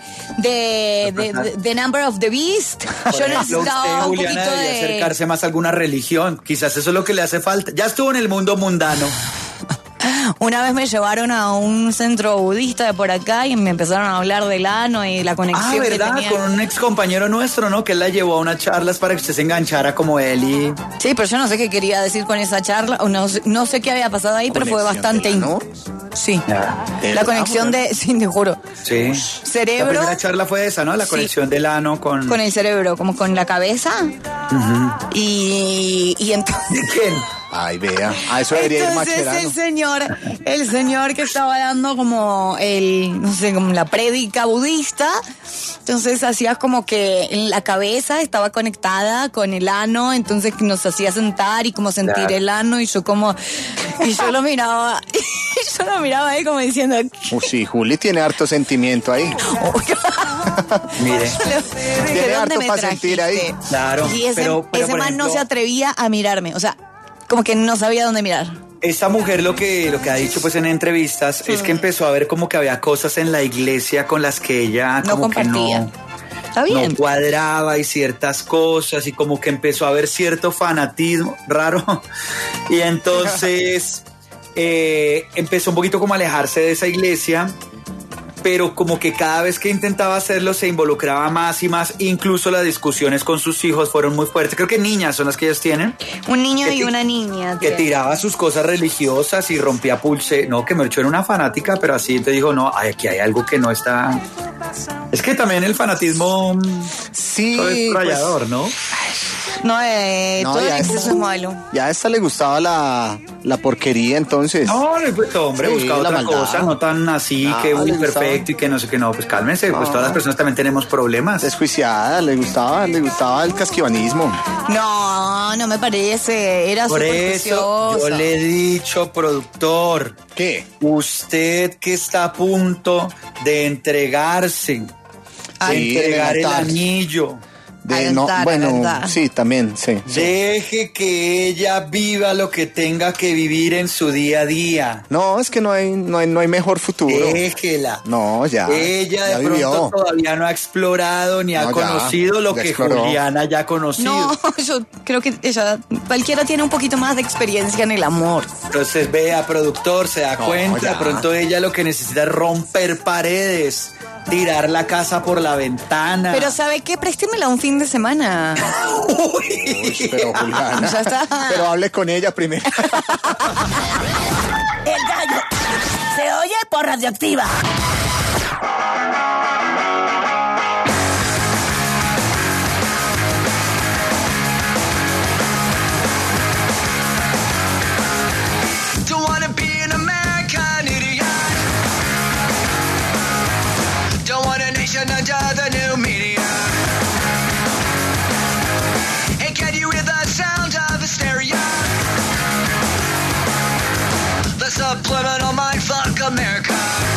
E: de Number of the Beast. Yo necesitaba un
D: Juliana,
E: poquito
D: de acercarse más a alguna religión. Quizás eso es lo que le hace falta. Ya estuvo en el mundo mundano.
E: Una vez me llevaron a un centro budista de por acá y me empezaron a hablar del ano y la conexión
D: ¿verdad?
E: que tenía.
D: Con un ex compañero nuestro, ¿no? Que él la llevó a unas charlas para que usted se enganchara como él y...
E: Sí, pero yo no sé qué quería decir con esa charla, o no sé qué había pasado ahí, pero fue bastante... Sí, la conexión de... Sí, te juro.
D: Sí.
E: Cerebro...
D: La primera charla fue esa, ¿no? La conexión del ano con...
E: Con el cerebro, como con la cabeza. Y entonces...
D: ¿Quién?
F: Ay, vea. A eso debería ir Macherano.
E: El señor que estaba dando como como la prédica budista, entonces hacía como que en la cabeza estaba conectada con el ano, entonces nos hacía sentar y como sentir el ano y yo lo miraba, ahí como diciendo...
F: sí, Juli tiene harto sentimiento ahí.
D: Mire.
F: Tiene harto para sentir ahí.
D: Claro.
E: Y ese man no se atrevía a mirarme, o sea, como que no sabía dónde mirar.
D: Esta mujer lo que ha dicho pues en entrevistas es que empezó a ver como que había cosas en la iglesia con las que ella
E: no compartía. Está bien.
D: No cuadraba y ciertas cosas y como que empezó a haber cierto fanatismo raro y entonces empezó un poquito como a alejarse de esa iglesia, pero como que cada vez que intentaba hacerlo se involucraba más y más, incluso las discusiones con sus hijos fueron muy fuertes. Creo que niñas son las que ellos tienen.
E: Un niño y una niña.
D: Que tiraba sus cosas religiosas y rompía pulse. No, que Mercho era una fanática, pero así te dijo, no, aquí hay algo que no está... Es que también el fanatismo es rayador, ¿no?
E: Todo el exceso es malo.
F: Ya a esta le gustaba la porquería, entonces.
D: No, pues hombre, buscaba otra cosa, no tan así, que muy perfecto y que no sé qué, no, pues cálmense, pues todas las personas también tenemos problemas.
F: Desjuiciada, le gustaba el casquivanismo.
E: No me parece, era
D: por
E: súper
D: eso yo le he dicho, productor,
F: ¿qué?
D: Usted que está a punto de entregarse, entregar el anillo.
F: Sí, también, sí.
D: Deje que ella viva lo que tenga que vivir en su día a día.
F: No, es que no hay mejor futuro.
D: Déjela.
F: No, ya.
D: Ella de pronto
F: vivió.
D: Todavía no ha explorado ni ha conocido lo que exploró. Juliana ya ha conocido.
E: No, yo creo que cualquiera tiene un poquito más de experiencia en el amor.
D: Entonces vea, productor, se da cuenta, de pronto ella lo que necesita es romper paredes. Tirar la casa por la ventana.
E: Pero ¿sabe qué? Préstemela un fin de semana.
F: Uy, pero Juliana.
E: Ya está.
F: Pero hable con ella primero.
A: El gallo se oye por Radioactiva.
C: Under the new media. And can you hear the sound of hysteria? The subliminal mindfuck America.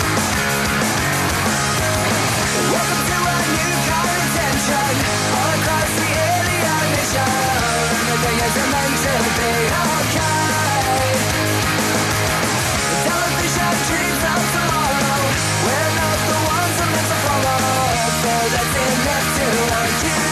C: Welcome to a new kind of tension all across the alien nation. Everything is meant to be okay. Television dreams of tomorrow. We're not the ones I'm meant to follow. That's enough to warn you.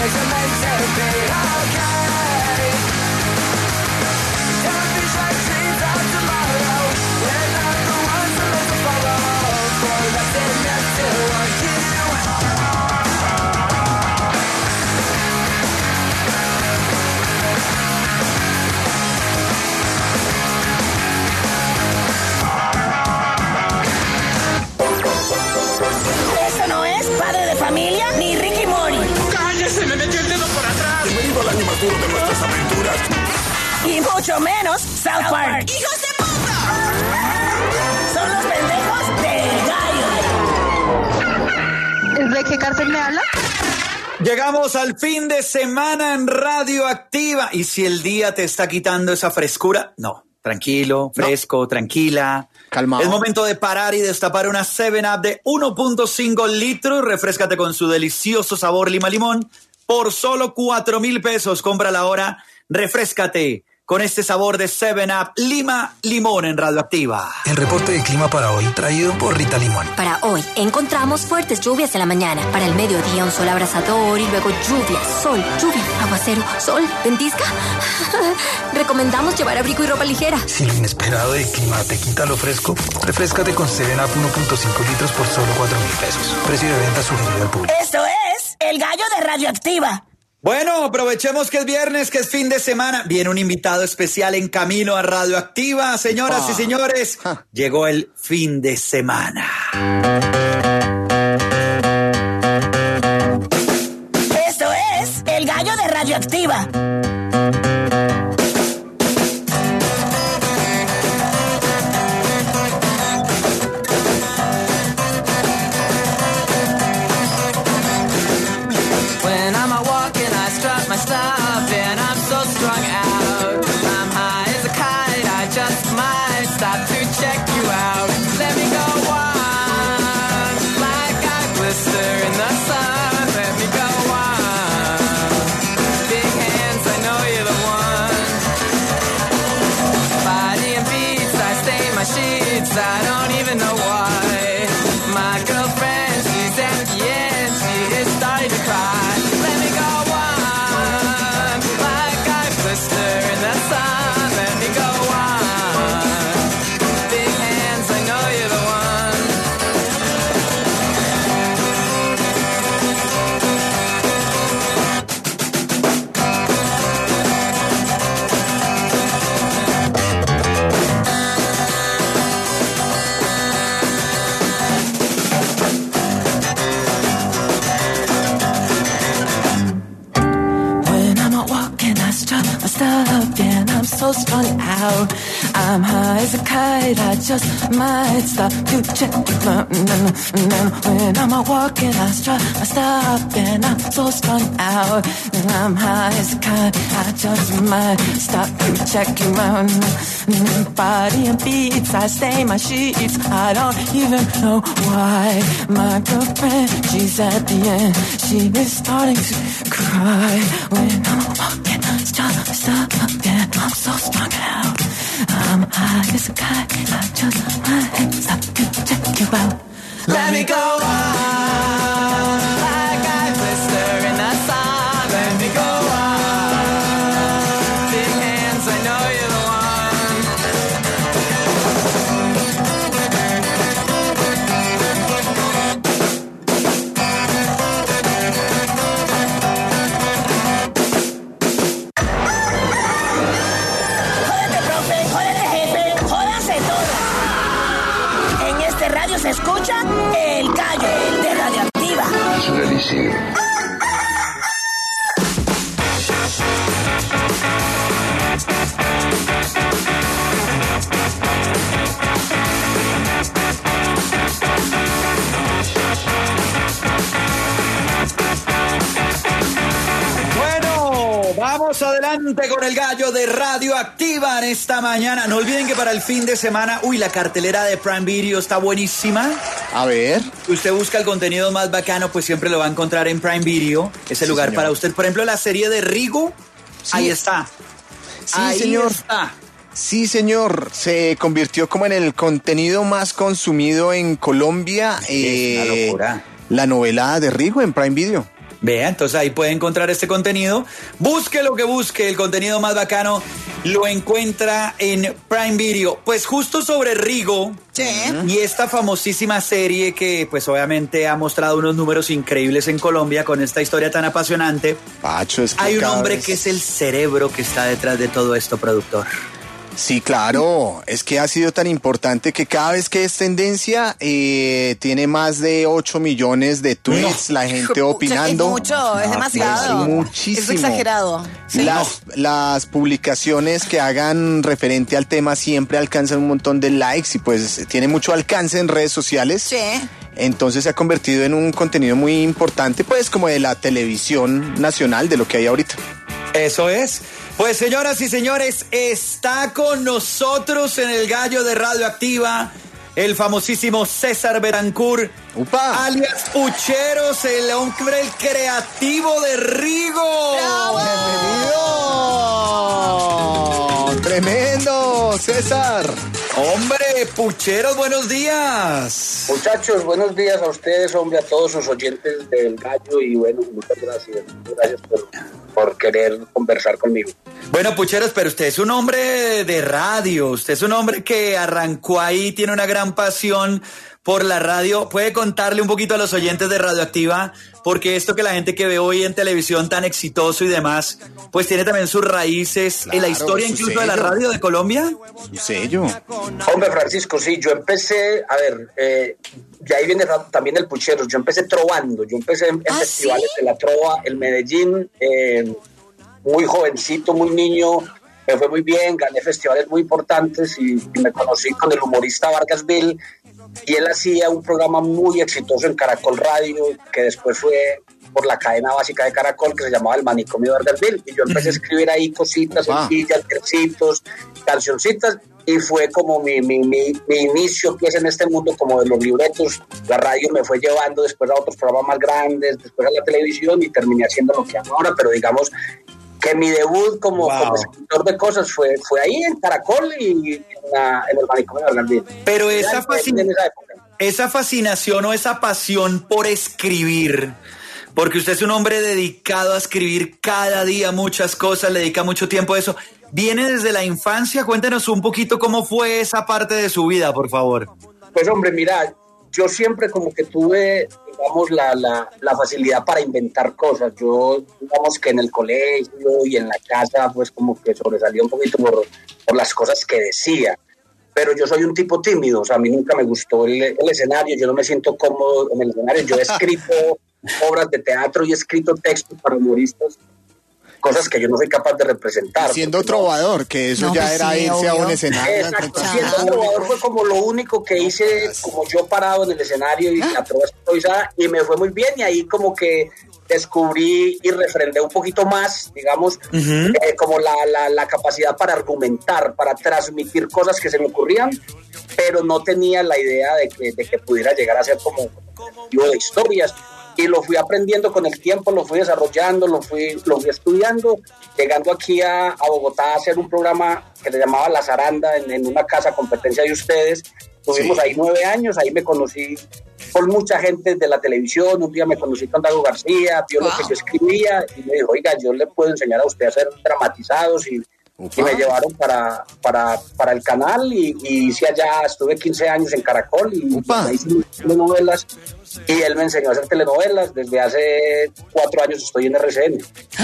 C: always meant to be okay. Don't be like dreams of tomorrow. We're not the ones who live to follow. For nothing left to want you.
A: Eso no es Padre de Familia ni Ricky Mori.
J: ¡Cállese! ¡Me metió el dedo por atrás! Bienvenido al año más duro de nuestras aventuras.
A: Y mucho menos South Park.
J: ¡Hijos de puta!
A: Son los pendejos del gallo.
L: ¿De qué cárcel me habla?
D: Llegamos al fin de semana en Radioactiva. Y si el día te está quitando esa frescura, no. Tranquilo, fresco, tranquila.
F: Calmado.
D: Es momento de parar y destapar una 7-Up de 1.5 litros. Refréscate con su delicioso sabor lima-limón. Por solo 4,000 pesos. Cómprala ahora. Refréscate con este sabor de 7-Up Lima-Limón en Radioactiva.
P: El reporte de clima para hoy traído por Rita Limón.
Q: Para hoy encontramos fuertes lluvias en la mañana. Para el mediodía un sol abrasador y luego lluvia, sol, lluvia, aguacero, sol, ventisca. Recomendamos llevar abrigo y ropa ligera.
P: Si lo inesperado del clima te quita lo fresco, refréscate con 7-Up 1.5 litros por solo 4,000 pesos. Precio de venta sugerido al público.
A: Esto es El Gallo de Radioactiva.
D: Bueno, aprovechemos que es viernes, que es fin de semana. Viene un invitado especial en camino a Radioactiva. Señoras y señores, llegó el fin de semana.
A: Esto es El Gallo de Radioactiva.
C: When I'm out walking, I strut my stuff, and I'm so strung out. I'm high as a kite, I just might stop to check you out. Let me go on, like I glister in the sun. Let me go on, big hands, I know you're the one. Body and beats, I stain my sheets, I don't even know why. My girlfriend, she's at the end, she is starting to cry. In the sun, let me go on. Big hands, I know you're the one. When I'm out walking, I strut my stuff, and I'm so strung out. I'm high as a kite, I just might stop to check. When I'm out walking, I strut my stuff, and I'm so strung out. And I'm high as a kite, I just might stop to check you out. Body and beats, I stain my sheets, I don't even know why. My girlfriend, she's at the end, she is starting to cry. When I'm walking, I strut my stuff, and I'm so strung out. I'm high as a kite, I just might stop to check you out. Let me go on, like I blister in the sun. Let me go on, big hands, I know you're the one.
A: Jódete, profe, jódete, jefe, jódanse todos. En este radio se escucha El Gallo de Radioactiva.
N: Es delicioso.
D: Bueno, vamos adelante con El Gallo de Radioactiva en esta mañana. No olviden que para el fin de semana, la cartelera de Prime Video está buenísima.
F: A ver.
D: Si usted busca el contenido más bacano, pues siempre lo va a encontrar en Prime Video. Es el lugar
F: señor.
D: para usted. Por ejemplo, la serie de Rigo, ahí está.
F: Sí,
D: ahí
F: señor.
D: está.
F: Sí, señor. Se convirtió como en el contenido más consumido en Colombia.
D: Es una locura.
F: La novela de Rigo en Prime Video.
D: Vea, entonces ahí puede encontrar este contenido. Busque lo que busque, el contenido más bacano lo encuentra en Prime Video. Pues justo sobre Rigo y esta famosísima serie que pues obviamente ha mostrado unos números increíbles en Colombia con esta historia tan apasionante.
F: Pacho, es que
D: hay un hombre que es el cerebro que está detrás de todo esto, productor.
F: Sí, claro, es que ha sido tan importante que cada vez que es tendencia tiene más de 8 millones de tweets, la gente opinando.
E: Es mucho, es demasiado.
F: Es muchísimo.
E: Es exagerado. Sí.
F: Las publicaciones que hagan referente al tema siempre alcanzan un montón de likes y pues tiene mucho alcance en redes sociales.
E: Sí.
F: Entonces se ha convertido en un contenido muy importante, pues como de la televisión nacional, de lo que hay ahorita.
D: Eso es. Pues señoras y señores, está con nosotros en el Gallo de Radioactiva el famosísimo César Betancourt, alias Pucheros, el hombre, el creativo de Rigo.
F: ¡Bienvenido! ¡Tremendo, César!
D: Hombre, Pucheros, buenos días.
R: Muchachos, buenos días a ustedes, hombre, a todos sus oyentes del Gallo y bueno, muchas gracias. Gracias por querer conversar conmigo.
D: Bueno, Pucheros, pero usted es un hombre de radio, usted es un hombre que arrancó ahí, tiene una gran pasión por la radio. ¿Puede contarle un poquito a los oyentes de Radioactiva? Porque esto que la gente que ve hoy en televisión tan exitoso y demás, pues tiene también sus raíces en la historia incluso de la radio de Colombia.
F: Su sello.
R: Hombre, Francisco, sí, yo empecé, a ver, de ahí viene también el Pucheros, yo empecé trovando, yo empecé en festivales de la trova, en Medellín, muy jovencito, muy niño, me fue muy bien, gané festivales muy importantes y me conocí con el humorista Vargas Bill, y él hacía un programa muy exitoso en Caracol Radio, que después fue por la cadena básica de Caracol, que se llamaba El Manicomio de Vargas Bill, y yo empecé a escribir ahí cositas, sencillas, versitos, cancioncitas, y fue como mi inicio pues en este mundo como de los libretos. La radio me fue llevando después a otros programas más grandes, después a la televisión, y terminé haciendo lo que hago ahora, pero digamos que mi debut como escritor de cosas fue ahí en Caracol y en el Manicomio de Vargas Bill.
D: Pero esa fascinación o esa pasión por escribir, porque usted es un hombre dedicado a escribir cada día muchas cosas, le dedica mucho tiempo a eso, ¿viene desde la infancia? Cuéntenos un poquito cómo fue esa parte de su vida, por favor.
R: Pues hombre, mira, yo siempre como que tuve, digamos, la facilidad para inventar cosas. Yo, digamos que en el colegio y en la casa, pues como que sobresalía un poquito por las cosas que decía. Pero yo soy un tipo tímido, o sea, a mí nunca me gustó el escenario, yo no me siento cómodo en el escenario. Yo he escrito obras de teatro y he escrito textos para humoristas, cosas que yo no soy capaz de representar.
F: Siendo trovador, que eso ya era irse a un escenario.
R: Exacto, siendo trovador fue como lo único que hice, como yo parado en el escenario y la trova improvisada, y me fue muy bien, y ahí como que descubrí y refrendé un poquito más, digamos, como la capacidad para argumentar, para transmitir cosas que se me ocurrían, pero no tenía la idea de que pudiera llegar a ser como de historias. Y lo fui aprendiendo con el tiempo, lo fui desarrollando, lo fui estudiando, llegando aquí a Bogotá a hacer un programa que se llamaba La Zaranda en una casa competencia de ustedes. Tuvimos ahí 9 años, ahí me conocí con mucha gente de la televisión. Un día me conocí con Dago García, vio lo que yo escribía y me dijo, oiga, yo le puedo enseñar a usted a hacer dramatizados, y me llevaron para el canal y hice allá, estuve 15 años en Caracol y hice telenovelas, y él me enseñó a hacer telenovelas. Desde hace 4 años estoy en RCN.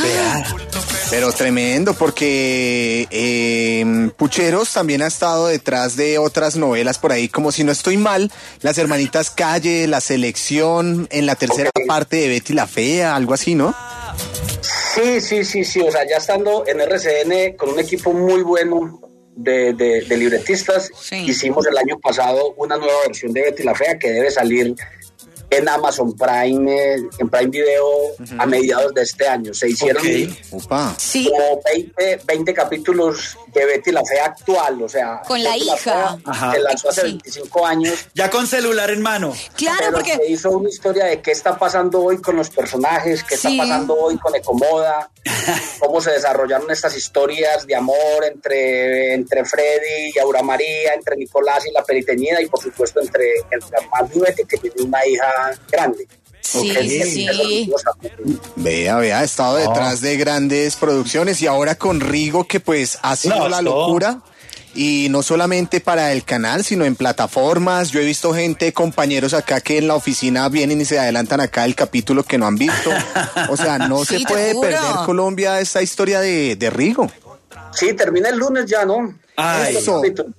F: Pero tremendo, porque Pucheros también ha estado detrás de otras novelas por ahí, como si no estoy mal, Las Hermanitas Calle, La Selección, en la tercera parte de Betty la Fea, algo así, ¿no?
R: Sí, o sea, ya estando en RCN con un equipo muy bueno de libretistas, hicimos el año pasado una nueva versión de Betty la Fea que debe salir en Amazon Prime, en Prime Video, a mediados de este año. Se hicieron como 20 capítulos de Betty la Fea actual, o sea,
E: con la
R: Betty
E: hija.
R: Se lanzó hace 25 años.
D: Ya con celular en mano.
E: Claro, porque
R: se hizo una historia de qué está pasando hoy con los personajes, qué está pasando hoy con Ecomoda, cómo se desarrollaron estas historias de amor entre Freddy y Aura María, entre Nicolás y la Periteñida, y por supuesto entre Armando y Betty, que tiene una hija grande.
E: Sí.
F: Vea, ha estado detrás de grandes producciones y ahora con Rigo, que pues ha sido la locura. Y no solamente para el canal, sino en plataformas. Yo he visto compañeros acá que en la oficina vienen y se adelantan acá el capítulo que no han visto. O sea, no se puede perder Colombia esta historia de Rigo.
R: Sí, termina el lunes ya, ¿no?
F: Eso.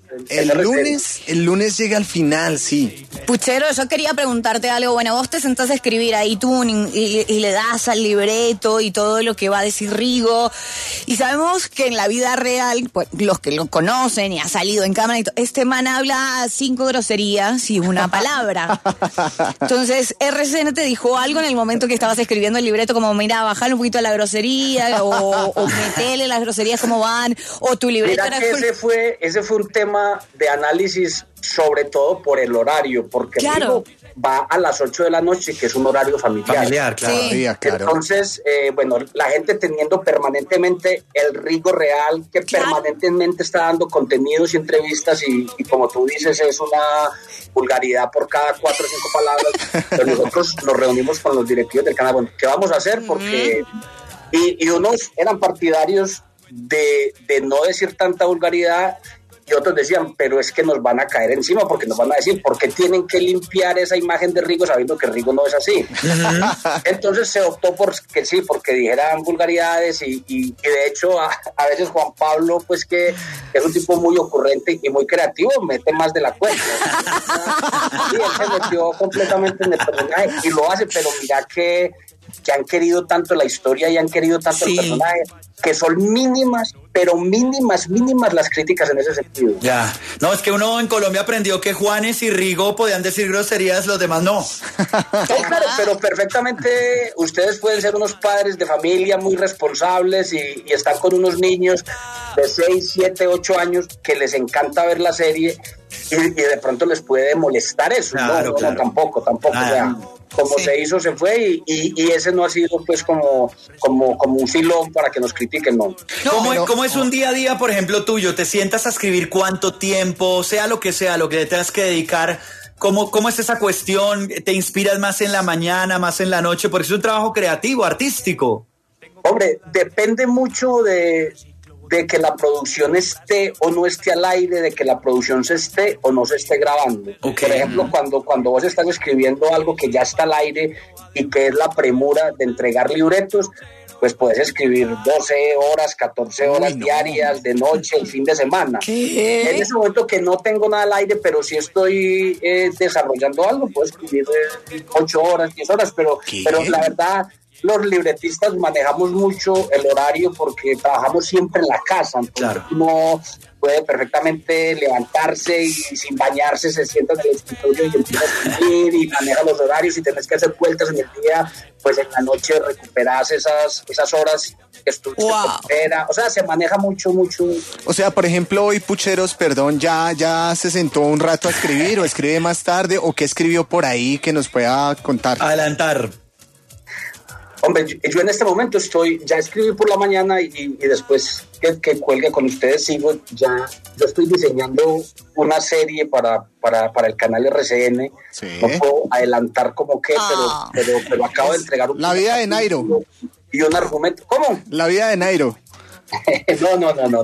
F: El lunes llega al final, sí.
E: Puchero, yo quería preguntarte algo. Bueno, vos te sentás a escribir ahí tú y le das al libreto y todo lo que va a decir Rigo. Y sabemos que en la vida real, pues, los que lo conocen y ha salido en cámara, este man habla 5 groserías y una palabra. Entonces, RCN te dijo algo en el momento que estabas escribiendo el libreto, como, mira, bajale un poquito la grosería o metele las groserías como van, o tu libreto
R: era... Ese fue un tema de análisis, sobre todo por el horario, porque Rigo va a las 8 de la noche, que es un horario familiar.
D: Claro.
E: Sí.
R: Entonces, bueno, la gente teniendo permanentemente el Rigo real, que permanentemente está dando contenidos y entrevistas, y como tú dices, es una vulgaridad por cada 4 o 5 palabras. Pero nosotros nos reunimos con los directivos del canal. Bueno, ¿qué vamos a hacer? Porque y unos eran partidarios de no decir tanta vulgaridad, y otros decían, pero es que nos van a caer encima, porque nos van a decir, ¿por qué tienen que limpiar esa imagen de Rigo sabiendo que Rigo no es así? Entonces se optó porque dijeran vulgaridades, y de hecho a veces Juan Pablo, pues que es un tipo muy ocurrente y muy creativo, mete más de la cuenta. Sí, él se metió completamente en el personaje y lo hace, pero mira que han querido tanto la historia y han querido tanto el personaje, que son mínimas, pero mínimas las críticas en ese sentido.
D: Ya, no, es que uno en Colombia aprendió que Juanes y Rigo podían decir groserías, los demás no.
R: Claro, pero perfectamente ustedes pueden ser unos padres de familia muy responsables y están con unos niños de 6, 7, 8 años que les encanta ver la serie y de pronto les puede molestar eso. Claro. No, tampoco. O sea, como se hizo, se fue y ese no ha sido pues como un filón para que nos critiquen, no.
D: ¿Cómo es un día a día, por ejemplo, tuyo? ¿Te sientas a escribir cuánto tiempo, sea lo que le tengas que dedicar? ¿Cómo es esa cuestión? ¿Te inspiras más en la mañana, más en la noche? Porque es un trabajo creativo, artístico.
R: Hombre, depende mucho de que la producción esté o no esté al aire, de que la producción se esté o no se esté grabando. Okay. Por ejemplo, cuando vos estás escribiendo algo que ya está al aire y que es la premura de entregar libretos, pues puedes escribir 12 horas, 14 horas diarias, de noche, el fin de semana. ¿Qué? En ese momento que no tengo nada al aire, pero sí estoy desarrollando algo, puedo escribir 8 horas, 10 horas, pero la verdad... Los libretistas manejamos mucho el horario porque trabajamos siempre en la casa, entonces uno puede perfectamente levantarse y sin bañarse se sienta en el escritorio y empieza a escribir y maneja los horarios, y tenés que hacer vueltas en el día, pues en la noche recuperas esas horas que estuviste o sea, se maneja mucho.
F: O sea, por ejemplo, hoy Pucheros, perdón, ya se sentó un rato a escribir o escribe más tarde, o qué escribió por ahí que nos pueda contar.
D: Adelantar.
R: Hombre, yo en este momento ya escribí por la mañana y después que cuelgue con ustedes yo estoy diseñando una serie para el canal RCN. Sí. No puedo adelantar como qué, pero acabo de entregar
F: La vida de Nairo.
R: Y un argumento. ¿Cómo?
F: La vida de Nairo.
R: No.
E: No,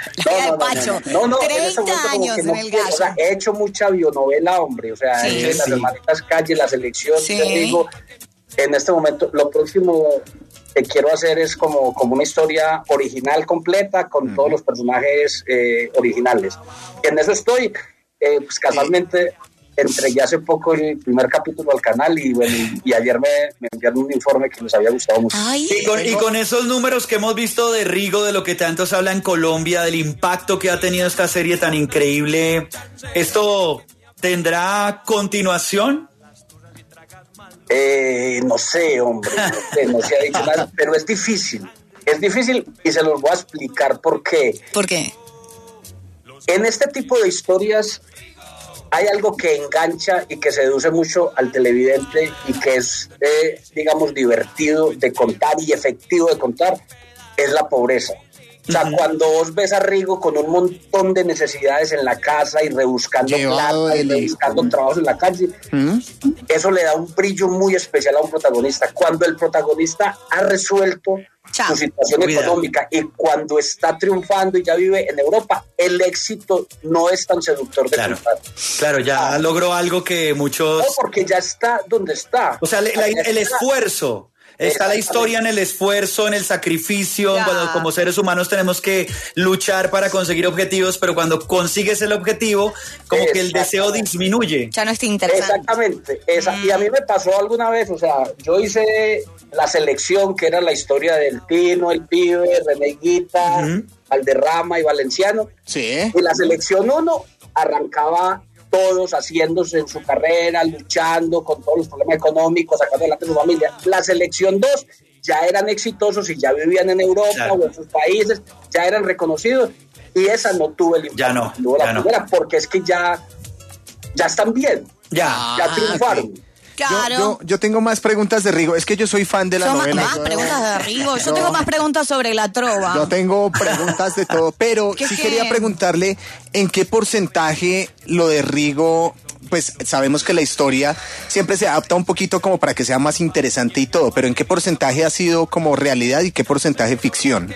E: 30 años en el gallo.
R: O sea, he hecho mucha bionovela, hombre. O sea, Las Hermanitas Calle, La Selección, te digo. En este momento, lo próximo que quiero hacer es como una historia original completa con todos los personajes originales. En eso estoy. Pues casualmente entregué hace poco el primer capítulo al canal y ayer me enviaron un informe que les había gustado mucho.
D: Y con esos números que hemos visto de Rigo, de lo que tanto se habla en Colombia, del impacto que ha tenido esta serie tan increíble, ¿esto tendrá continuación?
R: No sé, hombre, no se ha dicho nada, pero es difícil y se los voy a explicar por qué.
E: ¿Por qué?
R: En este tipo de historias hay algo que engancha y que seduce mucho al televidente y que es, digamos, divertido de contar y efectivo de contar, es la pobreza. O sea, cuando vos ves a Rigo con un montón de necesidades en la casa y rebuscando plata y rebuscando trabajos en la calle, eso le da un brillo muy especial a un protagonista. Cuando el protagonista ha resuelto su situación económica y cuando está triunfando y ya vive en Europa, el éxito no es tan seductor de triunfar.
D: Claro, ya logró algo que muchos...
R: No, porque ya está donde está.
D: O sea, el esfuerzo... Está la historia en el esfuerzo, en el sacrificio, cuando como seres humanos tenemos que luchar para conseguir objetivos, pero cuando consigues el objetivo, como que el deseo disminuye.
E: Ya no está interesante.
R: Exactamente. Y a mí me pasó alguna vez, o sea, yo hice La Selección, que era la historia del Tino, el Pibe, Reneguita, Valderrama y Valenciano.
F: Sí.
R: Y La Selección 1 arrancaba todos haciéndose en su carrera, luchando con todos los problemas económicos, sacando adelante a su familia. La Selección 2 ya eran exitosos y ya vivían en Europa o en sus países, ya eran reconocidos, y esa no tuvo el impacto. La primera, porque es que ya están bien, ya triunfaron.
F: Okay. Claro. Yo tengo más preguntas de Rigo. Es que yo soy fan de la novela.
E: Más preguntas de Rigo. Yo tengo más preguntas sobre la trova.
F: Yo tengo preguntas de todo, pero sí quería preguntarle en qué porcentaje lo de Rigo, pues sabemos que la historia siempre se adapta un poquito como para que sea más interesante y todo, pero en qué porcentaje ha sido como realidad y qué porcentaje ficción.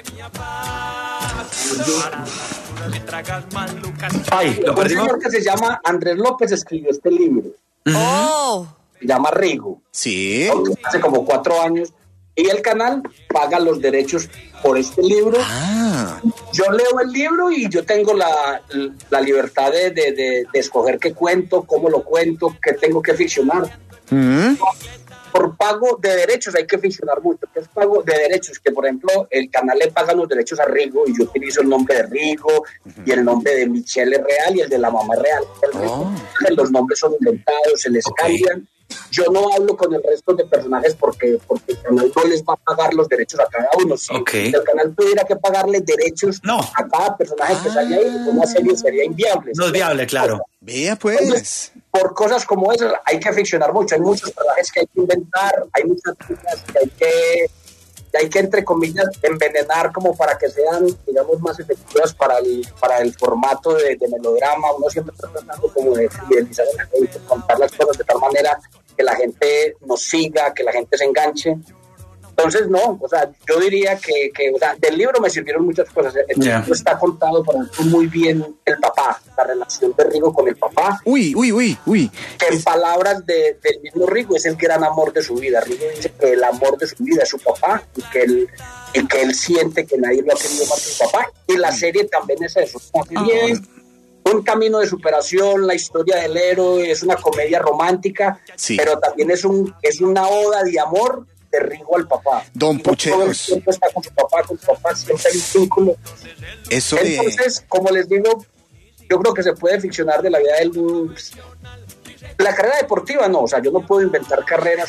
R: Un señor que se llama Andrés López escribió este libro. Se llama Rigo.
F: Sí.
R: Hace como 4 años. Y el canal paga los derechos por este libro. Yo leo el libro y yo tengo la libertad de escoger qué cuento, cómo lo cuento, qué tengo que ficcionar. Por pago de derechos hay que ficcionar mucho. ¿Qué es pago de derechos? Que, por ejemplo, el canal le paga los derechos a Rigo y yo utilizo el nombre de Rigo y el nombre de Michelle es real y el de la mamá es real. Los nombres son inventados, se les cambian. Yo no hablo con el resto de personajes porque el canal no les va a pagar los derechos a cada uno. Si el canal tuviera que pagarle derechos a cada personaje que sale ahí, una serie sería inviable.
D: No es viable, claro.
F: Vea pues.
R: Entonces, por cosas como esas hay que ficcionar mucho. Hay muchos personajes que hay que inventar, hay muchas cosas que hay que, entre comillas, envenenar como para que sean, digamos, más efectivas para el formato de melodrama. Uno siempre está tratando como de fidelizar a la gente, contar las cosas de tal manera que la gente nos siga, que la gente se enganche. Entonces, no, o sea, yo diría que o sea, del libro me sirvieron muchas cosas. El libro está contado, por ejemplo, muy bien el papá, la relación de Rigo con el papá.
F: Uy.
R: Que en palabras del mismo Rigo es el gran amor de su vida. Rigo dice que el amor de su vida es su papá y que él siente que nadie lo ha querido más que su papá. Y la serie también es eso. Un camino de superación, la historia del héroe, es una comedia romántica, pero también es una oda de amor de Rigo al papá.
F: Don Pucheros.
R: Siempre está con su papá, siempre hay un vínculo. Entonces, como les digo, yo creo que se puede ficcionar de la vida del... La carrera deportiva no, o sea, yo no puedo inventar carreras.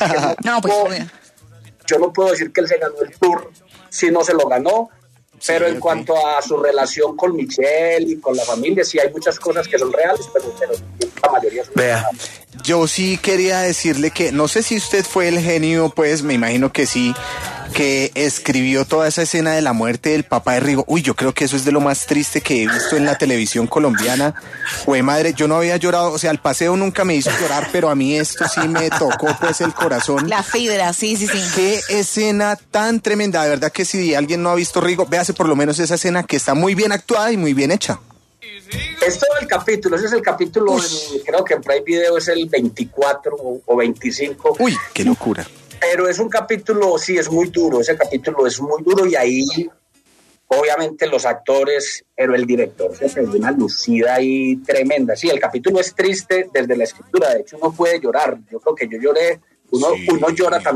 R: Yo no puedo decir que él se ganó el Tour si no se lo ganó. Pero en cuanto a su relación con Michelle y con la familia, sí hay muchas cosas que son reales, pero la mayoría son reales.
F: Yo sí quería decirle que, no sé si usted fue el genio, pues me imagino que sí, que escribió toda esa escena de la muerte del papá de Rigo. Uy, yo creo que eso es de lo más triste que he visto en la televisión colombiana. Jue madre, yo no había llorado, o sea, el paseo nunca me hizo llorar, pero a mí esto sí me tocó pues el corazón.
E: La fibra, sí.
F: Qué escena tan tremenda, de verdad que si alguien no ha visto Rigo, véase por lo menos esa escena que está muy bien actuada y muy bien hecha.
R: Es todo el capítulo, ese es el capítulo, creo que en Prime Video es el 24 o 25.
F: Uy, qué locura.
R: Pero es un capítulo, sí, es muy duro, ese capítulo es muy duro y ahí, obviamente los actores, pero el director se hace una lucida ahí tremenda. Sí, el capítulo es triste desde la escritura, de hecho uno puede llorar, yo creo que yo lloré, uno llora también.